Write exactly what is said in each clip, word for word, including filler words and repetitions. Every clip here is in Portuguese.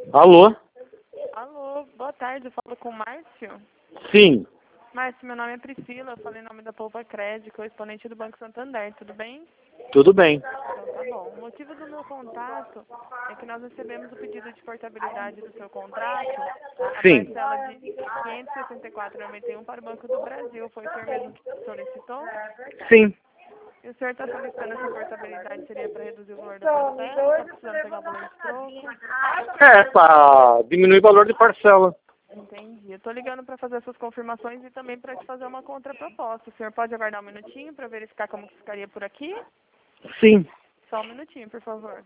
Alô? Alô, boa tarde, eu falo com o Márcio. Sim. Márcio, meu nome é Priscila, eu falei em nome da Poupa Crédito, exponente do Banco Santander, tudo bem? Tudo bem. Então tá bom. O motivo do meu contato é que nós recebemos o pedido de portabilidade do seu contrato, a Sim. parcela de quinhentos e sessenta e quatro reais e noventa e um para o Banco do Brasil. Foi o senhor mesmo que solicitou? Sim. E o senhor está solicitando essa portabilidade, seria para reduzir o valor da parcela? Está precisando pegar o valor de troco? É, para diminuir o valor de parcela. Entendi. Eu estou ligando para fazer essas confirmações e também para te fazer uma contraproposta. O senhor pode aguardar um minutinho para verificar como que ficaria por aqui? Sim. Só um minutinho, por favor.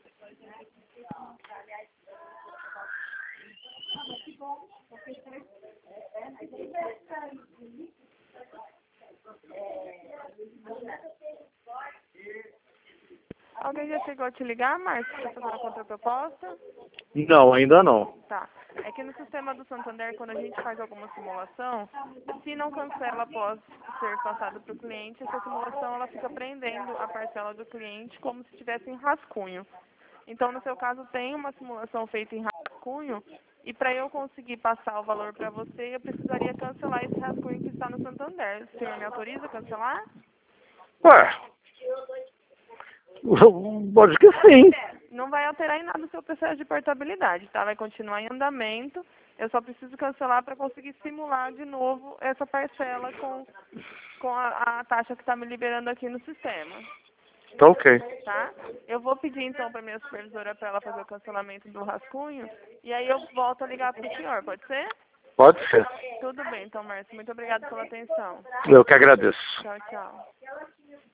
Alguém já chegou a te ligar, Márcio, para fazer uma contraproposta? Não, ainda não. Tá. É que no sistema do Santander, quando a gente faz alguma simulação, se não cancela após ser passado para o cliente, essa simulação ela fica prendendo a parcela do cliente como se estivesse em rascunho. Então, no seu caso, tem uma simulação feita em rascunho e para eu conseguir passar o valor para você, eu precisaria cancelar esse rascunho que está no Santander. O senhor me autoriza a cancelar? Ué, pode que sim. Não vai alterar em nada o seu processo de portabilidade, tá? Vai continuar em andamento. Eu só preciso cancelar para conseguir simular de novo essa parcela com, com a, a taxa que está me liberando aqui no sistema, Tá ok. tá? Eu vou pedir então para minha supervisora para ela fazer o cancelamento do rascunho e aí eu volto a ligar para o senhor, pode ser? Pode ser. Tudo bem, então, Márcio. Muito obrigada pela atenção. Eu que agradeço. Tchau, tchau.